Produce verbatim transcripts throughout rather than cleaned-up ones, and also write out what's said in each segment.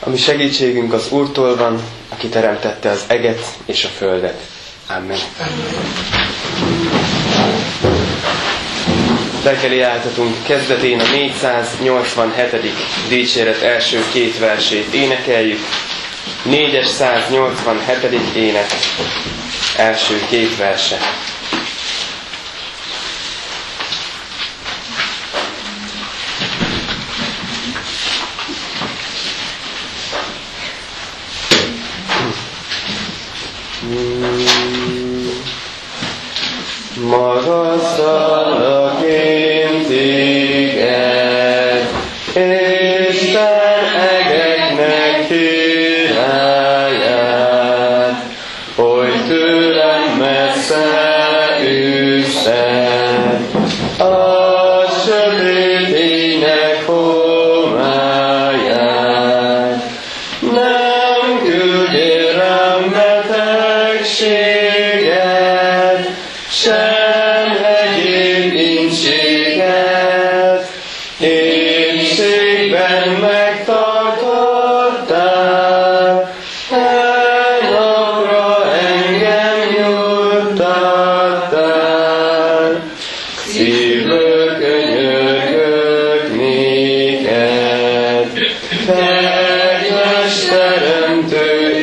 A mi segítségünk az Úrtól van, aki teremtette az eget és a földet. Amen. Reggeli áltatunk kezdetén a négyszáznyolcvanhetedik dicséret első két versét énekeljük. négyszáznyolcvanhetedik ének első két verse. Magasztalak én téged, Isten egeknek királyát, hogy tőlem messze üszel, a sötét ének homályát. Nem küldél rám betegséget, sem egyéb incséget, éhségben megtartottál, e napra engem nyugtattál. Szívből könyörgök néked, kedves teremtő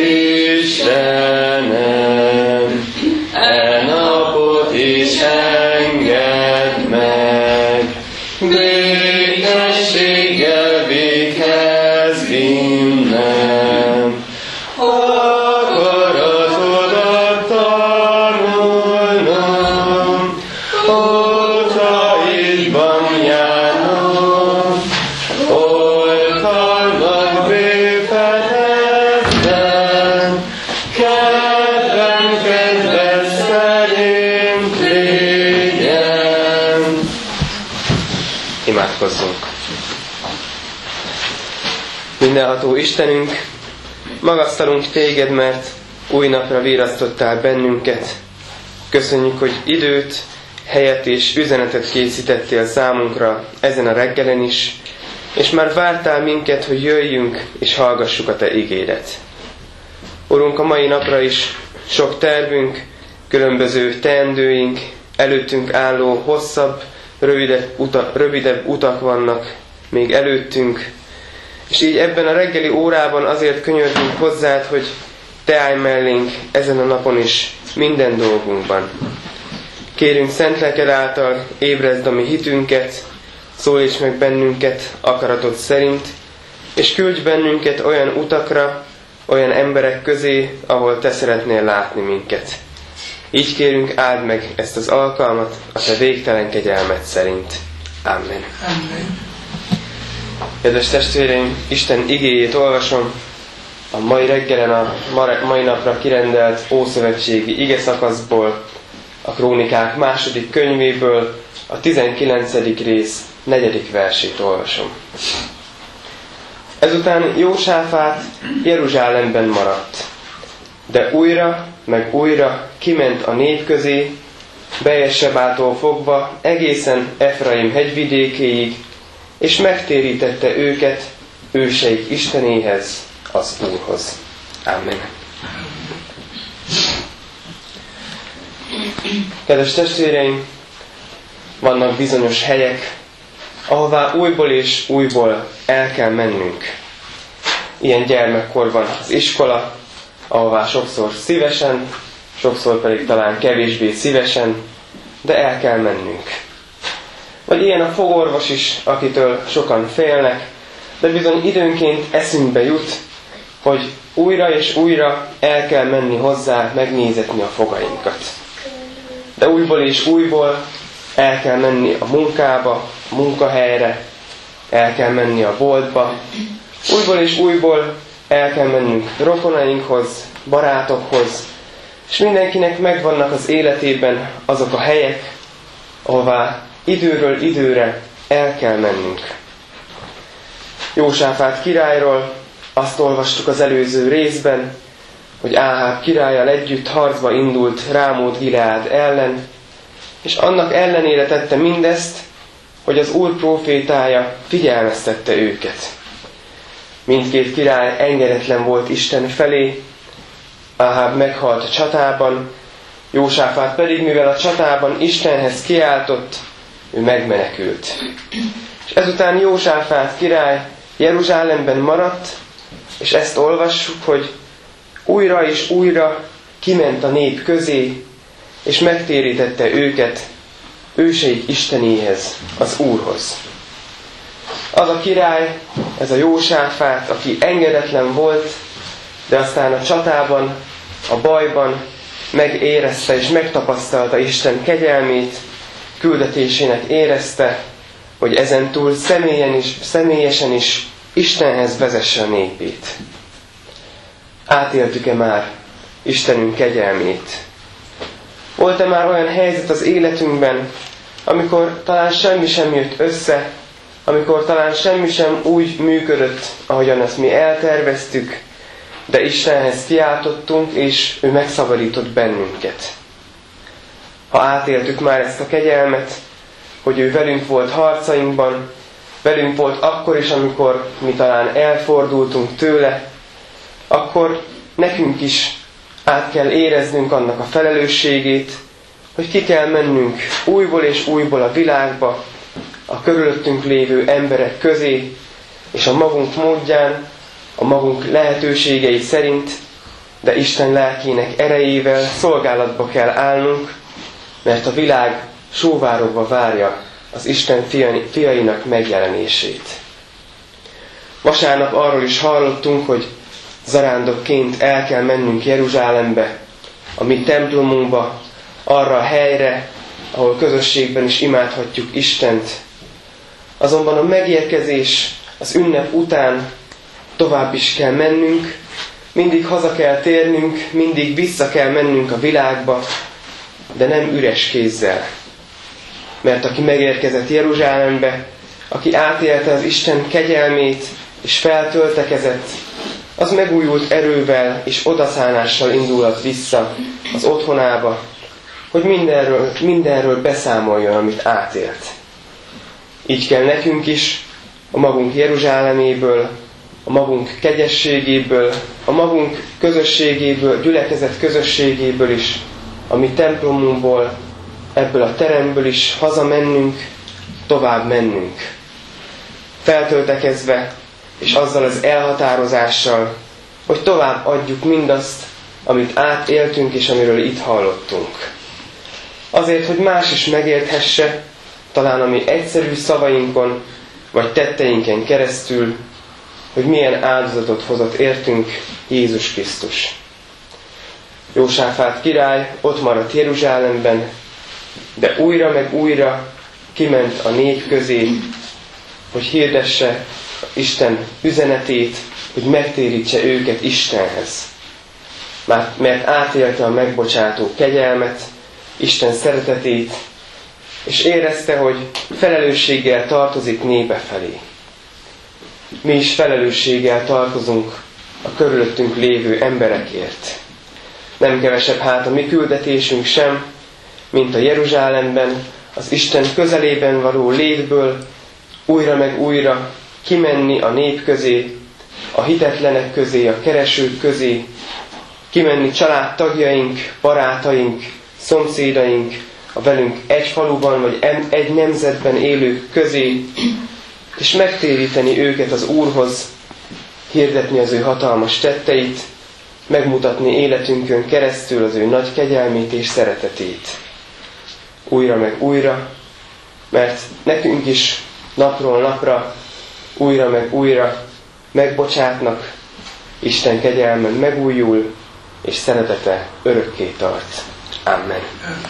Istenem, e napot is engedd meg, békességgel véghez vinnem. Akaratodat tanulnom, útaidban járnom, oltalmat bőfetetben, kedvem kedves szerint légyen. Imádkozzunk! Mindenható Istenünk, magasztalunk téged, mert új napra virasztottál bennünket. Köszönjük, hogy időt, helyet és üzenetet készítettél számunkra ezen a reggelen is, és már vártál minket, hogy jöjjünk és hallgassuk a te igédet. Urunk, a mai napra is sok tervünk, különböző teendőink, előttünk álló hosszabb, rövidebb, uta, rövidebb utak vannak még előttünk, és így ebben a reggeli órában azért könyörgünk hozzád, hogy te állj mellénk ezen a napon is minden dolgunkban. Kérünk szent lelked által, ébrezd a mi hitünket, szólíts meg bennünket akaratod szerint, és küldj bennünket olyan utakra, olyan emberek közé, ahol te szeretnél látni minket. Így kérünk, áld meg ezt az alkalmat a te végtelen kegyelmed szerint. Amen. Amen. Kedves testvéreim, Isten igéjét olvasom a mai reggelen a mai napra kirendelt ószövetségi igeszakaszból, a Krónikák második könyvéből, a tizenkilencedik rész negyedik versét olvasom. Ezután Jósáfát Jeruzsálemben maradt, de újra, meg újra kiment a nép közé, Beersebától fogva egészen Efraim hegyvidékéig, és megtérítette őket őseik Istenéhez, az Úrhoz. Amen. Kedves testvéreim, vannak bizonyos helyek, ahová újból és újból el kell mennünk. Ilyen gyermekkorban az iskola, ahová sokszor szívesen, sokszor pedig talán kevésbé szívesen, de el kell mennünk. Vagy ilyen a fogorvos is, akitől sokan félnek, de bizony időnként eszünkbe jut, hogy újra és újra el kell menni hozzá megnézetni a fogainkat. De újból és újból el kell menni a munkába, a munkahelyre, el kell menni a boltba, újból és újból el kell mennünk rokonainkhoz, barátokhoz, és mindenkinek megvannak az életében azok a helyek, ahová időről időre el kell mennünk. Jósáfát királyról azt olvastuk az előző részben, hogy Áháb királlyal együtt harcba indult Rámót-Gileád ellen, és annak ellenére tette mindezt, hogy az Úr prófétája figyelmeztette őket. Mindkét király engedetlen volt Isten felé, Áháb meghalt a csatában, Jósáfát pedig, mivel a csatában Istenhez kiáltott, ő megmenekült. És ezután Jósáfát király Jeruzsálemben maradt, és ezt olvassuk, hogy újra és újra kiment a nép közé, és megtérítette őket őseik Istenéhez, az Úrhoz. Az a király, ez a Jósáfát, aki engedetlen volt, de aztán a csatában, a bajban megérezte és megtapasztalta Isten kegyelmét, küldetésének érezte, hogy ezentúl személyen is, személyesen is Istenhez vezesse a népét. Átéltük-e már Istenünk kegyelmét? Volt-e már olyan helyzet az életünkben, amikor talán semmi sem jött össze, amikor talán semmi sem úgy működött, ahogyan azt mi elterveztük, de Istenhez kiáltottunk, és ő megszabadított bennünket. Ha átéltük már ezt a kegyelmet, hogy ő velünk volt harcainkban, velünk volt akkor is, amikor mi talán elfordultunk tőle, akkor nekünk is át kell éreznünk annak a felelősségét, hogy ki kell mennünk újból és újból a világba, a körülöttünk lévő emberek közé, és a magunk módján, a magunk lehetőségei szerint, de Isten lelkének erejével szolgálatba kell állnunk, mert a világ sóvárogva várja az Isten fiainak megjelenését. Vasárnap arról is hallottunk, hogy zarándokként el kell mennünk Jeruzsálembe, a mi templomunkba, arra a helyre, ahol közösségben is imádhatjuk Istent. Azonban a megérkezés, az ünnep után tovább is kell mennünk, mindig haza kell térnünk, mindig vissza kell mennünk a világba, de nem üres kézzel. Mert aki megérkezett Jeruzsálembe, aki átélte az Isten kegyelmét és feltöltekezett, az megújult erővel és odaszánással indulhat vissza az otthonába, hogy mindenről, mindenről beszámoljon, amit átélt. Így kell nekünk is a magunk Jeruzsáleméből, a magunk kegyességéből, a magunk közösségéből, gyülekezet közösségéből is, a mi templomunkból, ebből a teremből is hazamennünk, tovább mennünk. Feltöltekezve, és azzal az elhatározással, hogy tovább adjuk mindazt, amit átéltünk és amiről itt hallottunk. Azért, hogy más is megérthesse, talán a mi egyszerű szavainkon, vagy tetteinken keresztül, hogy milyen áldozatot hozott értünk Jézus Krisztus. Jósáfát király ott maradt Jeruzsálemben, de újra meg újra kiment a nép közé, hogy hirdesse Isten üzenetét, hogy megtérítse őket Istenhez. Mert átélte a megbocsátó kegyelmet, Isten szeretetét, és érezte, hogy felelősséggel tartozik népe felé. Mi is felelősséggel tartozunk a körülöttünk lévő emberekért. Nem kevesebb hát a mi küldetésünk sem, mint a Jeruzsálemben, az Isten közelében való létből újra meg újra kimenni a nép közé, a hitetlenek közé, a keresők közé, kimenni családtagjaink, barátaink, szomszédaink, a velünk egy faluban vagy egy nemzetben élők közé, és megtéríteni őket az Úrhoz, hirdetni az ő hatalmas tetteit, megmutatni életünkön keresztül az ő nagy kegyelmét és szeretetét. Újra meg újra, mert nekünk is napról napra, újra meg újra megbocsátnak, Isten kegyelme megújul, és szeretete örökké tart. Amen.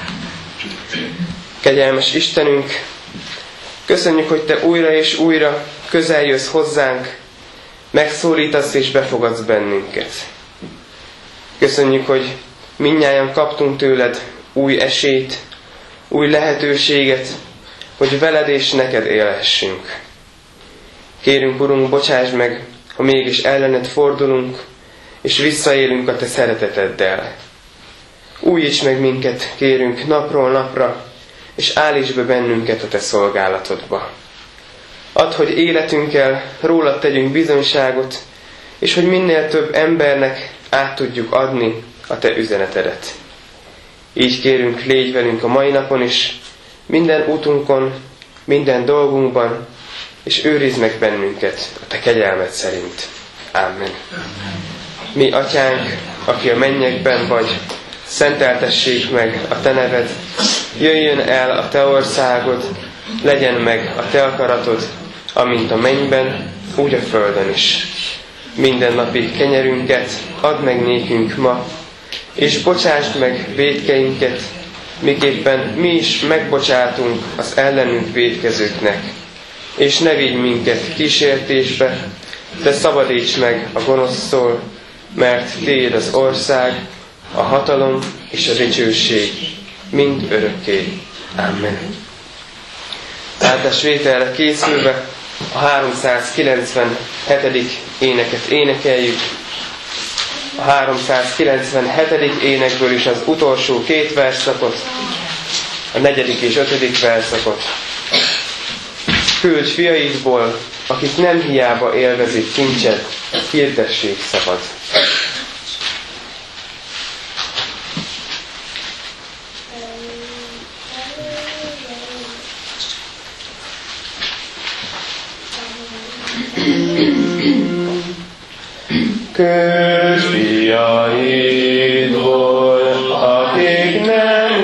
Kegyelmes Istenünk, köszönjük, hogy Te újra és újra közel jössz hozzánk, megszólítasz és befogadsz bennünket. Köszönjük, hogy mindnyájan kaptunk tőled új esélyt, új lehetőséget, hogy veled és neked élhessünk. Kérünk, Urunk, bocsáss meg, ha mégis ellened fordulunk, és visszaélünk a Te szereteteddel. Újíts meg minket, kérünk, napról napra, és állíts be bennünket a Te szolgálatodba. Add, hogy életünkkel rólad tegyünk bizonyságot, és hogy minél több embernek át tudjuk adni a Te üzenetedet. Így kérünk, légy velünk a mai napon is, minden útunkon, minden dolgunkban, és őrizd meg bennünket a Te kegyelmed szerint. Amen. Mi, Atyánk, aki a mennyekben vagy, szenteltessék meg a Te neved, jöjjön el a Te országod, legyen meg a Te akaratod, amint a mennyben, úgy a földön is. Mindennapi kenyerünket add meg nékünk ma, és bocsásd meg vétkeinket, miképpen mi is megbocsátunk az ellenünk vétkezőknek. És ne vigy minket kísértésbe, de szabadíts meg a gonosztól, mert Tiéd az ország, a hatalom és a dicsőség mind örökké. Amen. Áldásvételre készülve a háromszázkilencvenhetedik éneket énekeljük. A háromszázkilencvenhetedik énekből is az utolsó két verszakot, a negyedik és ötödik verszakot. Küldj fiaidból, akik nem hiába élvezik kincset, hirdessék szabad. Küldj fiaidból, akik nem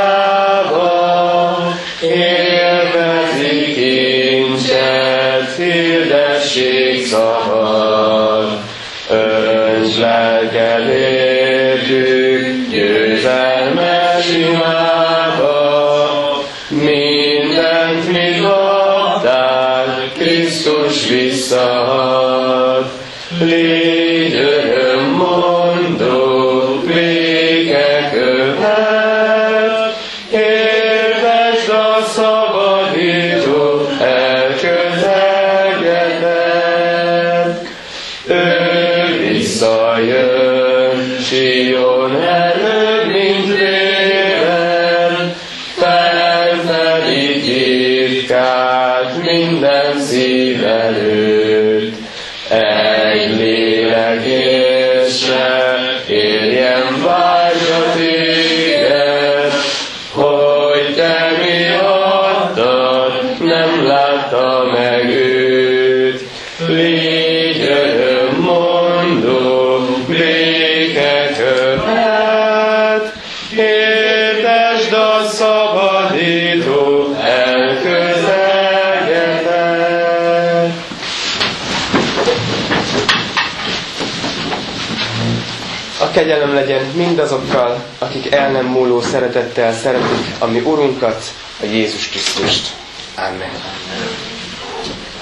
hiába élvezik kincset, hirdessék szabad. Önts lelked értük, győzelmes imába, mindent mit adtál, Krisztus visszaad. Légy örömmondó, békekövet, értesd a szabadító elközelgedet. Ő visszajön, Sion előbb, mint réven, felfedi titkát minden szív előtt. Egy lélek érsre érjen vágyra téged, hogy te miattad nem látta meg őt. Légy örömmondó, békekövet, értesd a szabadító elközelgedet. A kegyelem legyen mindazokkal, akik el nem múló szeretettel szeretik a mi Urunkat, a Jézus Krisztust. Amen.